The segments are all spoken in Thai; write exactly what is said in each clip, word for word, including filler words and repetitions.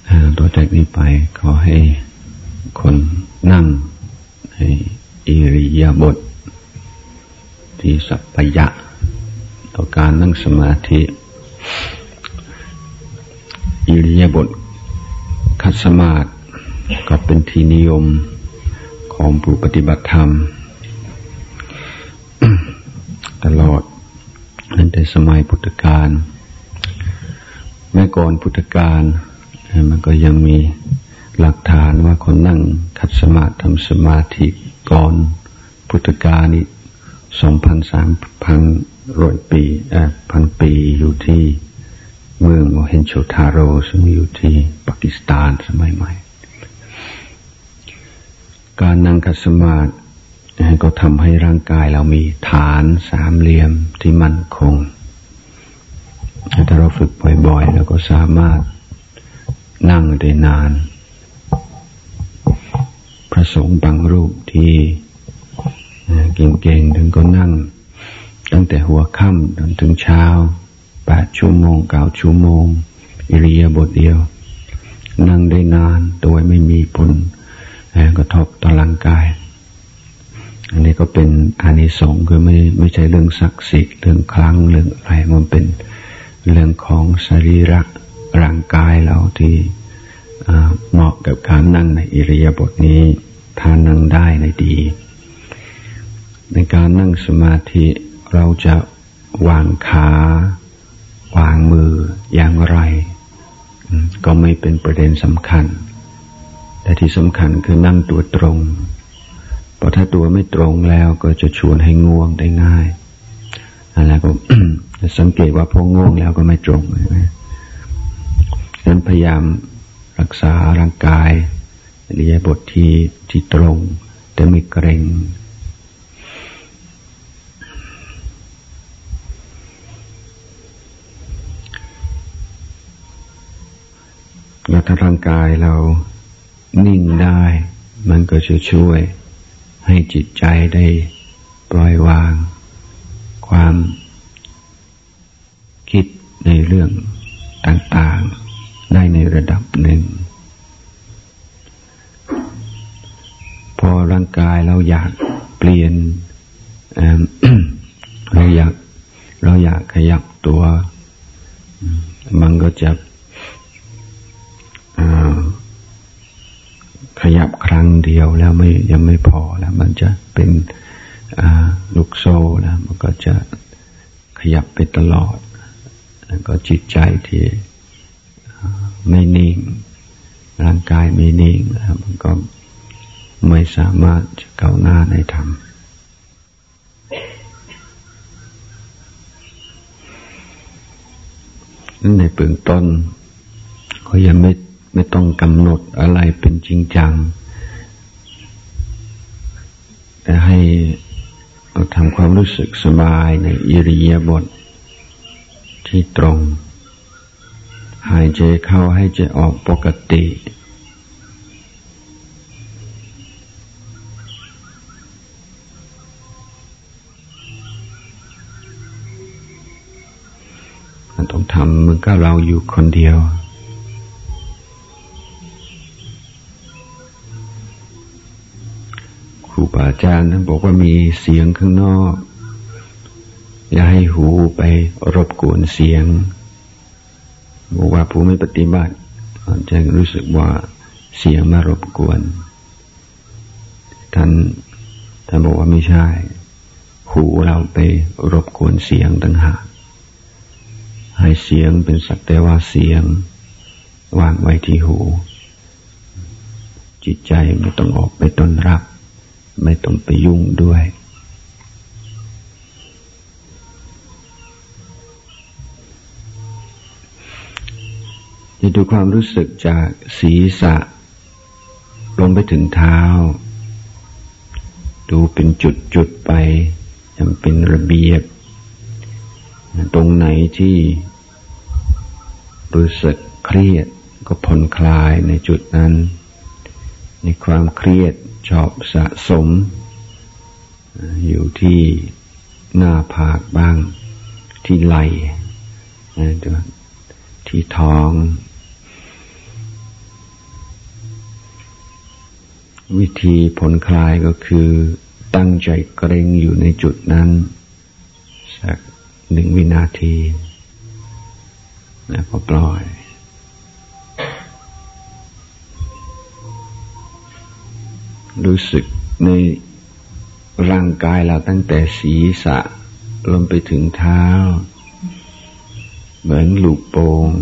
ต่อจากนี้ไปขอให้คนนั่งในอิริยาบถที่สัพพยะต่อการนั่งสมาธิอิริยาบถคัดสมาธิก็เป็นที่นิยมของผู้ปฏิบัติธรรมตลอดตั้งแต่สมัยพุทธกาลแม้ก่อนพุทธกาลมันก็ยังมีหลักฐานว่าคนนั่งคัดสมาธิทำสมาธิก่อนพุทธกาลนี่สองพันสามพันร้อยปีเอ่อพันปีอยู่ที่เมืองโมเฮนโจดาโรซึ่งอยู่ที่ปากีสถานสมัยใหม่การนั่งคัดสมาธิก็ทำให้ร่างกายเรามีฐานสามเหลี่ยมที่มั่นคงถ้าเราฝึกบ่อยๆเราก็สามารถนั่งได้นานพระสงฆ์บางรูปที่เก่งๆถึงก็นั่งตั้งแต่หัวค่ำจนถึงเช้าแปดชั่วโมงเก้าชั่วโมงอิริยาบถเดียวนั่งได้นานโดยไม่มีผลกระทบต่อร่างกายอันนี้ก็เป็นอานิสงส์คือไม่ไม่ใช่เรื่องศักดิ์สิทธิ์เรื่องครั้งเรื่องอะไรมันเป็นเรื่องของสรีระร่างกายเราที่เหมาะกับการนั่งในอิริยาบถนี้ถ้านั่งได้ในดีในการนั่งสมาธิเราจะวางขาวางมืออย่างไรก็ไม่เป็นประเด็นสำคัญแต่ที่สำคัญคือนั่งตัวตรงเพราะถ้าตัวไม่ตรงแล้วก็จะชวนให้ง่วงได้ง่ายแล้วก็ สังเกตว่าพอง่วงแล้วก็ไม่ตรงนะฉะนั้นพยายามรักษาร่างกายอิริยาบถที่ที่ตรงแต่ไม่เกร็งแล้วถ้าร่างกายเรานิ่งได้มันก็จะช่วยให้จิตใจได้ปล่อยวางความคิดในเรื่องต่างๆได้ในระดับหนึ่งพอร่างกายเราอยากเปลี่ยน เราอยากเราอยากขยับตัวมันก็จะขยับครั้งเดียวแล้วไม่ยังไม่พอแล้วมันจะเป็นลูกโซ่แล้วมันก็จะขยับไปตลอดแล้วก็จิตใจที่ไม่นิ่งร่างกายไม่นิ่งแล้วมันก็ไม่สามารถจะก้าวหน้าในธรรมนั่นในเบื้องต้นก็ยังไม่ไม่ต้องกำหนดอะไรเป็นจริงจังแต่ให้เราทำความรู้สึกสบายในอิริยาบถที่ตรงหายใจเข้าให้ใจออกปกติต้องทำเหมือนกับเราอยู่คนเดียวครูบาอาจารย์ท่านบอกว่ามีเสียงข้างนอกอย่าให้หูไปรบกวนเสียงบอกว่าผู้ไม่ปฏิบัติจะรู้สึกว่าเสียงมารบกวนท่านท่านบอกว่าไม่ใช่หูเราไปรบกวนเสียงต่างหากให้เสียงเป็นสักแต่ว่าเสียงวางไว้ที่หูจิตใจไม่ต้องออกไปต้อนรับไม่ต้องไปยุ่งด้วยจะดูความรู้สึกจากศีรษะลงไปถึงเท้าดูเป็นจุดๆไปยังเป็นระเบียบตรงไหนที่รู้สึกเครียดก็ผ่อนคลายในจุดนั้นในความเครียดชอบสะสมอยู่ที่หน้าผากบ้างที่ไหล่ที่ท้องวิธีผ่อนคลายก็คือตั้งใจเกรงอยู่ในจุดนั้นสักหนึ่งวินาทีแล้วก็ปล่อยรู้สึกในร่างกายเราตั้งแต่ศีรษะลงไปถึงเท้าเหมือนลูกโป่ง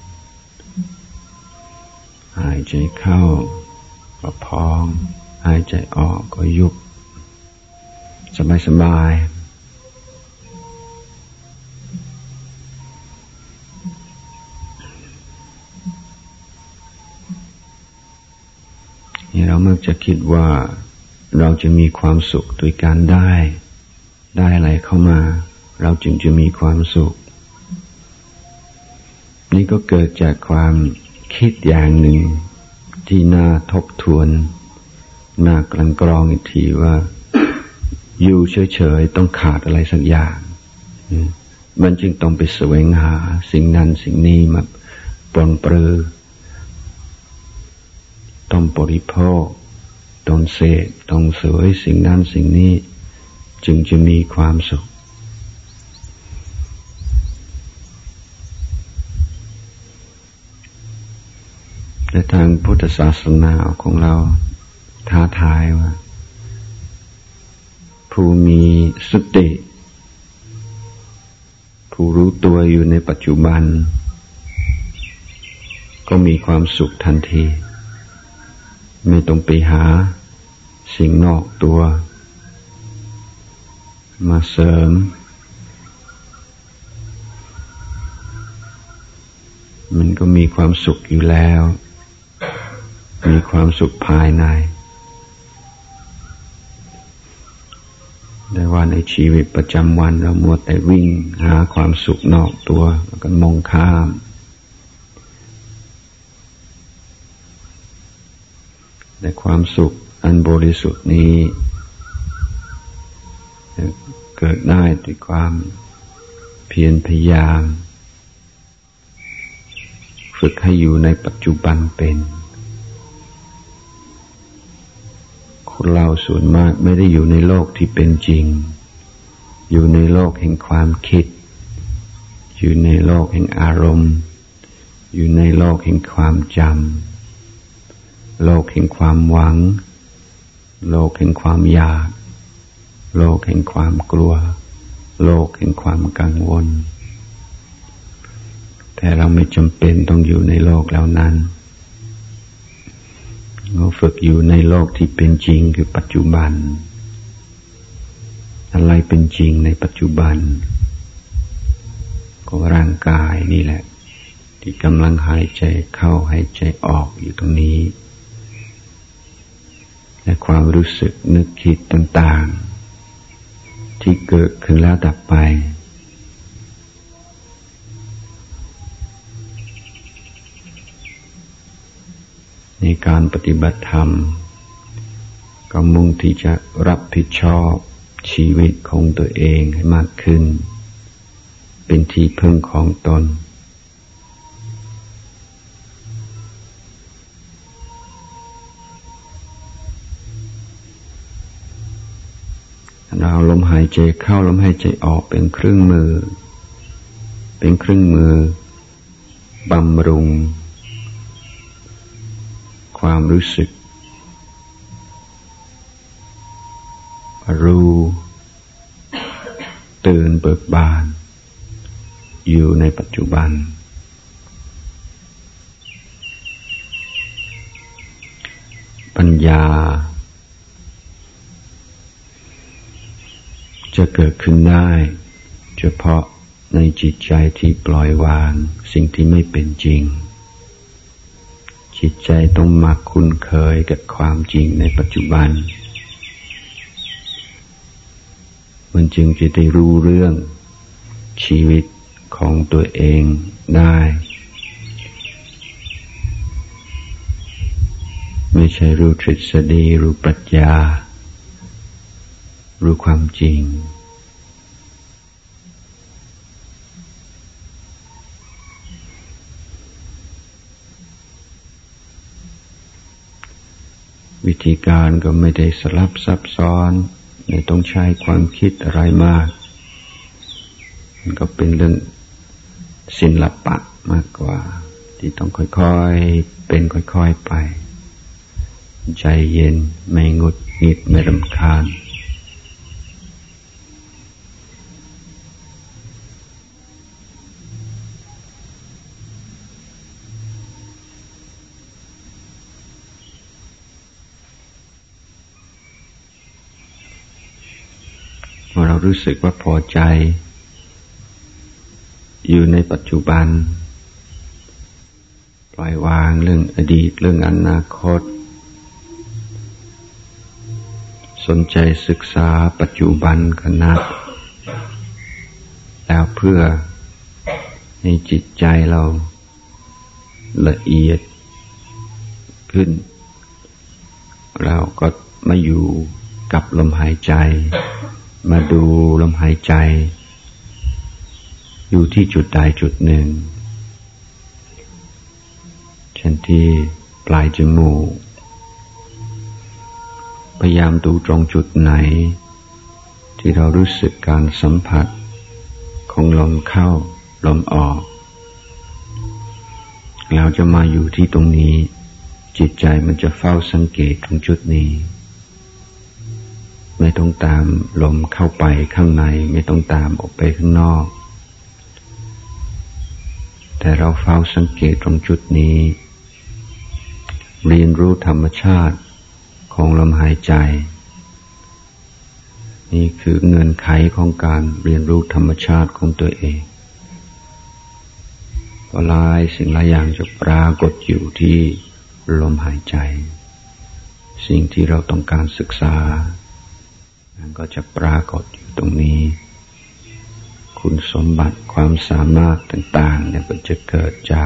หายใจเข้าก็พองหายใจออกก็ยุบสบายสบายนี่เรามักจะคิดว่าเราจะมีความสุขโดยการได้ได้อะไรเข้ามาเราจึงจะมีความสุขนี่ก็เกิดจากความคิดอย่างหนึ่งที่น่าทบทวนน่ากลั่นกรองอีกทีว่า อยู่เฉยๆต้องขาดอะไรสักอย่างมันจึงต้องไปแสวงหาสิ่งนั้นสิ่งนี้มาปรนเปรือต้องบริโภคต้องเสพต้องเสวยสิ่งนั้นสิ่งนี้จึงจะมีความสุขในทางพุทธศาสนาของเราท้าทายว่าผู้มีสติผู้รู้ตัวอยู่ในปัจจุบันก็มีความสุขทันทีไม่ต้องไปหาสิ่งนอกตัวมาเสริมมันก็มีความสุขอยู่แล้วมีความสุขภายในแต่ว่าในชีวิตประจำวันเรามัวแต่วิ่งหาความสุขนอกตัวแล้วก็มองข้ามแต่ความสุขอันบริสุทธิ์นี้เกิดได้ด้วยความเพียรพยายามฝึกให้อยู่ในปัจจุบันเป็นคนเราส่วนมากไม่ได้อยู่ในโลกที่เป็นจริงอยู่ในโลกแห่งความคิดอยู่ในโลกแห่งอารมณ์อยู่ในโลกแห่งความจำโลกแห่งความหวังโลกแห่งความอยากโลกแห่งความกลัวโลกแห่งความกังวลแต่เราไม่จำเป็นต้องอยู่ในโลกเหล่านั้นเราฝึกอยู่ในโลกที่เป็นจริงคือปัจจุบันอะไรเป็นจริงในปัจจุบันก็ร่างกายนี่แหละที่กำลังหายใจเข้าหายใจออกอยู่ตรงนี้และความรู้สึกนึกคิดต่างๆที่เกิดขึ้นแล้วดับไปในการปฏิบัติธรรมก็มุ่งที่จะรับผิดชอบชีวิตของตัวเองให้มากขึ้นเป็นที่พึ่งของตนเราลมหายใจเข้าลมหายใจออกเป็นเครื่องมือเป็นเครื่องมือบำรุงความรู้สึกรู้ตื่นเบิกบานอยู่ในปัจจุบันปัญญาจะเกิดขึ้นได้เฉพาะในจิตใจที่ปล่อยวางสิ่งที่ไม่เป็นจริงจิตใจต้องมาคุ้นเคยกับความจริงในปัจจุบันมันจึงจะได้รู้เรื่องชีวิตของตัวเองได้ไม่ใช่รู้ทฤษฎีรู้ปรัชญารู้ความจริงวิธีการก็ไม่ได้สลับซับซ้อนไม่ต้องใช้ความคิดอะไรมากมันก็เป็นเรื่องศิลปะมากกว่าที่ต้องค่อยๆเป็นค่อยๆไปใจเย็นไม่งุดหงิดไม่รำคาญพอเรารู้สึกว่าพอใจอยู่ในปัจจุบันปล่อยวางเรื่องอดีตเรื่องอนาคตสนใจศึกษาปัจจุบันขณะแล้วเพื่อให้จิตใจเราละเอียดขึ้นเราก็มาอยู่กับลมหายใจมาดูลมหายใจอยู่ที่จุดใดจุดหนึ่งเช่นที่ปลายจมูกพยายามดูตรงจุดไหนที่เรารู้สึกการสัมผัสของลมเข้าลมออกเราจะมาอยู่ที่ตรงนี้จิตใจมันจะเฝ้าสังเกตตรงจุดนี้ไม่ต้องตามลมเข้าไปข้างในไม่ต้องตามออกไปข้างนอกแต่เราเฝ้าสังเกตตรงจุดนี้เรียนรู้ธรรมชาติของลมหายใจนี่คือเงื่อนไขของการเรียนรู้ธรรมชาติของตัวเองหลายสิ่งหลายอย่างจะปรากฏอยู่ที่ลมหายใจสิ่งที่เราต้องการศึกษามันก็จะปรากฏอยู่ตรงนี้คุณสมบัติความสามารถต่างๆเนี่ยก็จะเกิดจาก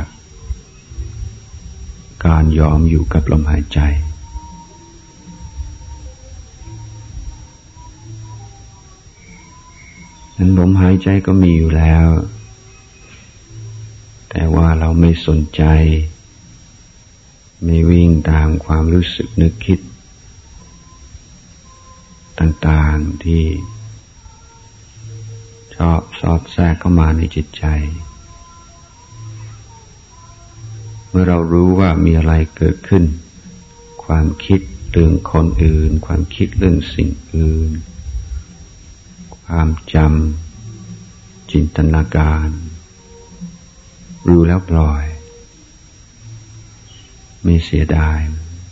การยอมอยู่กับลมหายใจนั้นลมหายใจก็มีอยู่แล้วแต่ว่าเราไม่สนใจไม่วิ่งตามความรู้สึกนึกคิดต่างๆที่ชอบสอดแทรกเข้ามาในจิตใจเมื่อเรารู้ว่ามีอะไรเกิดขึ้นความคิดเรื่องคนอื่นความคิดเรื่องสิ่งอื่นความจำจินตนาการรู้แล้วปล่อยไม่เสียดาย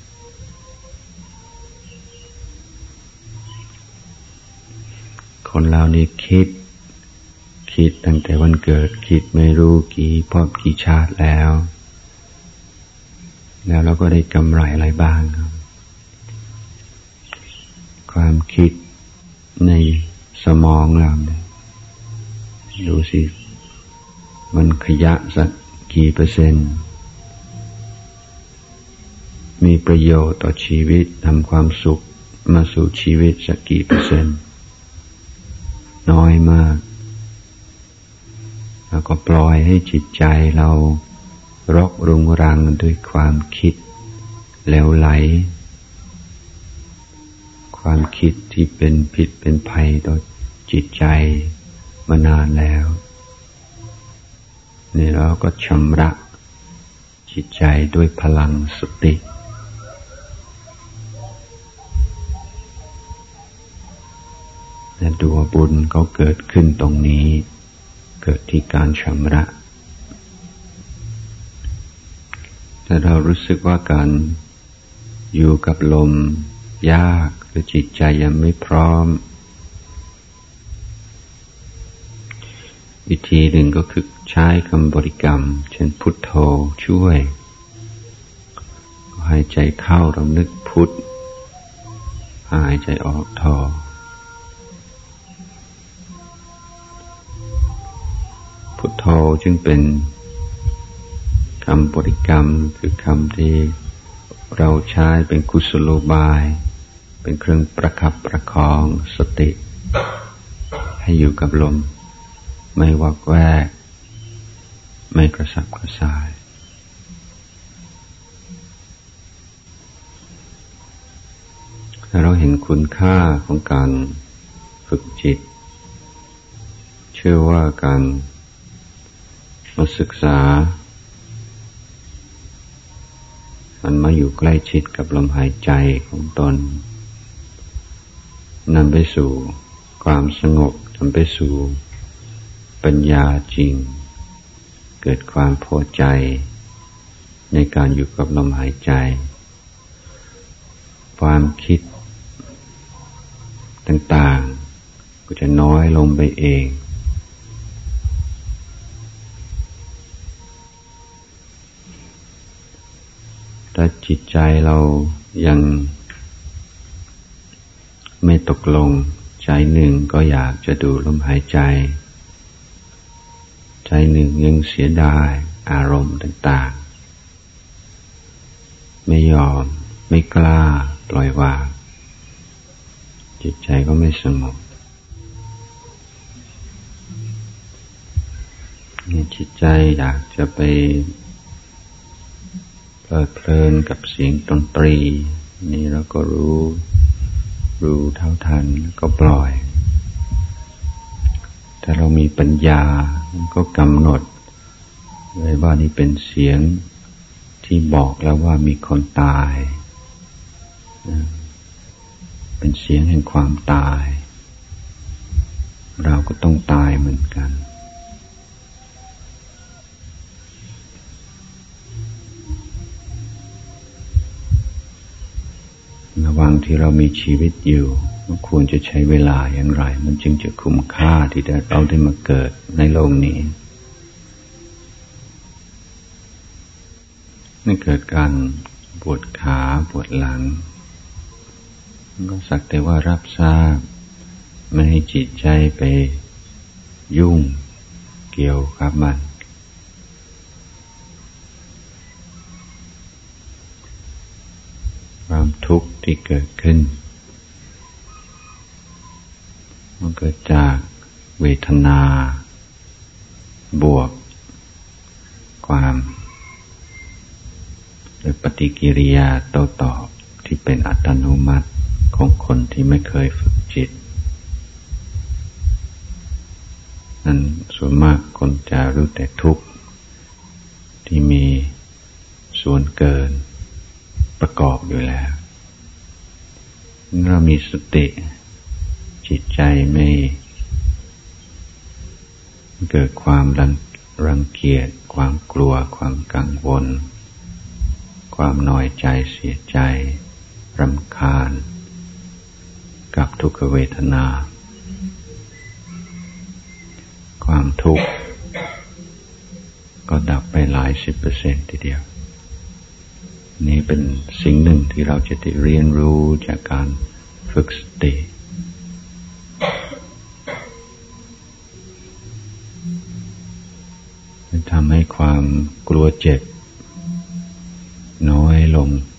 คนเรานี่คิดคิดตั้งแต่วันเกิดคิดไม่รู้กี่พบกี่ชาติแล้วแล้วเราก็ได้กำไรอะไรบ้างครับความคิดในสมองเราเนี่ยดูสิมันขยะสักกี่เปอร์เซ็นต์มีประโยชน์ต่อชีวิตทำความสุขมาสู่ชีวิตสักกี่เปอร์เซ็นต์น้อยมากแล้วก็ปล่อยให้จิตใจเรารกรุงรังด้วยความคิดแล้วไหลความคิดที่เป็นพิษเป็นภัยต่อจิตใจมานานแล้วนี่เราก็ชำระจิตใจด้วยพลังสติและดวงบุญก็เกิดขึ้นตรงนี้เกิดที่การชำระแต่เรารู้สึกว่าการอยู่กับลมยากหรือจิตใจยังไม่พร้อมวิธีหนึ่งก็คือใช้คำบริกรรมเช่นพุทโธช่วยหายใจเข้าเรานึกพุทหายใจออกโธพุทโธจึงเป็นคำบริกรรมคือคำที่เราใช้เป็นกุศโลบายเป็นเครื่องประคับประคองสติให้อยู่กับลมไม่วักแวกไม่กระสับกระส่ายถ้าเราเห็นคุณค่าของการฝึกจิตเชื่อว่าการมาศึกษามันมาอยู่ใกล้ชิดกับลมหายใจของตนนำไปสู่ความสงบนำไปสู่ปัญญาจริงเกิดความพอใจในการอยู่กับลมหายใจความคิดต่างๆก็จะน้อยลงไปเองถ้าจิตใจเรายังไม่ตกลงใจหนึ่งก็อยากจะดูลมหายใจใจหนึ่งยังเสียดายอารมณ์ต่างๆไม่ยอมไม่กล้าปล่อยวางจิตใจก็ไม่สงบจิตใจอยากจะไปเพลิดเพลินกับเสียงดนตรีนี่เราก็รู้รู้เท่าทันก็ปล่อยถ้าเรามีปัญญาก็กำหนดไว้ว่านี่เป็นเสียงที่บอกแล้วว่ามีคนตายเป็นเสียงแห่งความตายเราก็ต้องตายเหมือนกันระหว่างที่เรามีชีวิตอยู่เราควรจะใช้เวลาอย่างไรมันจึงจะคุ้มค่าที่เราได้มาเกิดในโลกนี้ไม่เกิดการปวดขาปวดหลังก็สักแต่ว่ารับทราบไม่ให้จิตใจไปยุ่งเกี่ยวกับมันความทุกข์ที่เกิดขึ้นมันเกิดจากเวทนาบวกความหรือปฏิกิริยาโต้ตอบที่เป็นอัตโนมัติของคนที่ไม่เคยฝึกจิตนั้นส่วนมากคนจะรู้แต่ทุกข์ที่มีส่วนเกินประกอบอยู่แล้วเรามีสติจิตใจไม่เกิดความรังรังเกียจความกลัวความกังวลความน้อยใจเสียใจรำคาญกับทุกขเวทนาความทุกข์ก็ดับไปหลายสิบเปอร์เซ็นต์ทีเดียวนี่เป็นสิ่งหนึ่งที่เราจะได้เรียนรู้จากการฝึกสติทำให้ความกลัวเจ็บน้อยลง